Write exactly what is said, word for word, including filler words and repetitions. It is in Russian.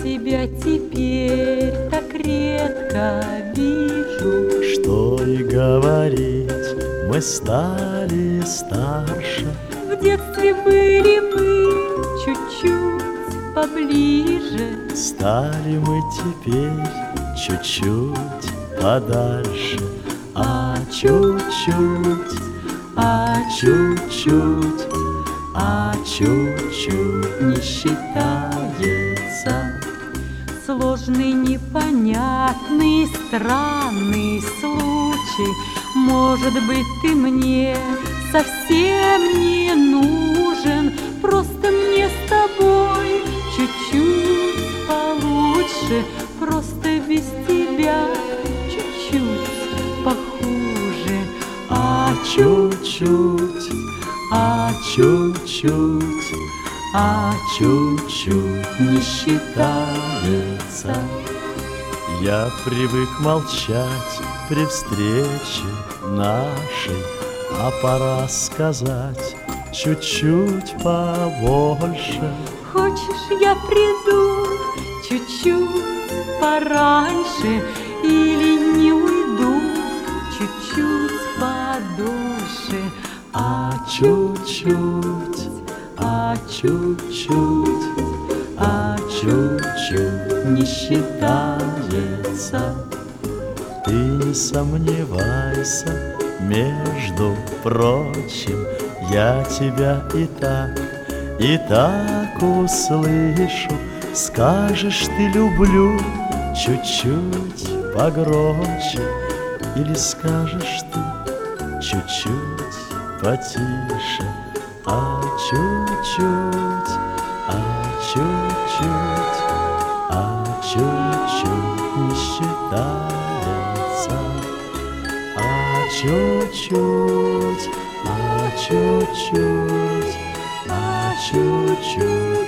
тебя теперь так редко вижу, что и говорить, мы стали старше. в детстве были мы чуть-чуть поближе, стали мы теперь чуть-чуть подальше. А чуть-чуть, а чуть-чуть, а чуть-чуть не считается. Сложный, непонятный, странный случай. Может быть, ты мне совсем не нужен, просто мне с тобой чуть-чуть получше, просто без тебя чуть-чуть похуже. А чуть-чуть, а чуть-чуть, а чуть-чуть не считается. Я привык молчать при встрече нашей, а пора сказать чуть-чуть побольше. Хочешь, я приду чуть-чуть пораньше или не уйду чуть-чуть подольше? А чуть-чуть, а чуть-чуть, а чуть-чуть не считается. Ты не сомневайся, между прочим, я тебя и так, и так услышу. Скажешь ты люблю чуть-чуть погромче, или скажешь ты чуть-чуть потише. А чуть-чуть, а чуть-чуть, а чуть-чуть не считается. А чуть-чуть, а чуть-чуть, а чуть-чуть